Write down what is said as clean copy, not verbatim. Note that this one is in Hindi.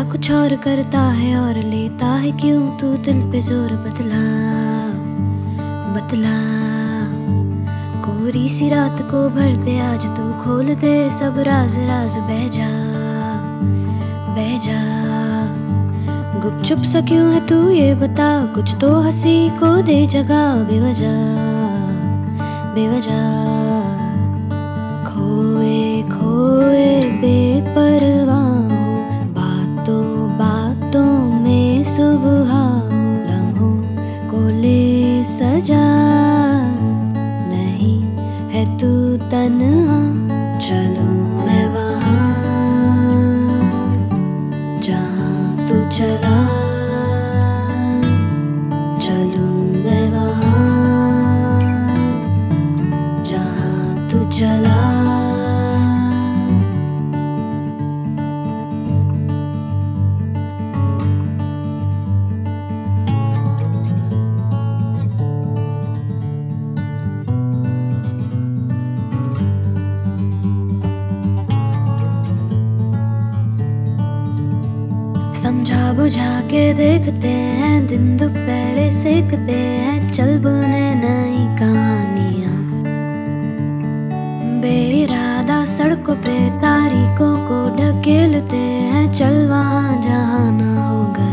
कुछ और करता है और लेता है क्यों तू दिल पे जोर? बतला बतला। कोरी सी रात को भर दे आज तू, खोल दे सब राज राज, बह जा बह जा। गुपचुप सा क्यों है तू ये बता, कुछ तो हंसी को दे जगह, बेवजह बेवजह। खोए खोए बेपरवाह हूँ, बातों बातों में सुबह हूँ, लम्हों को ले सजा, नहीं है तू तन्हा। चलूं मैं वहाँ जहाँ तू चला, चलूं मैं वहाँ जहाँ तू चला। समझा बुझा के देखते हैं, दिन दोपहरे सेकते हैं, चल बुने नई कहानियां। बेइरादा सड़कों पे तारीखों को ढकेलते हैं, चल वहाँ जहाँ ना होगा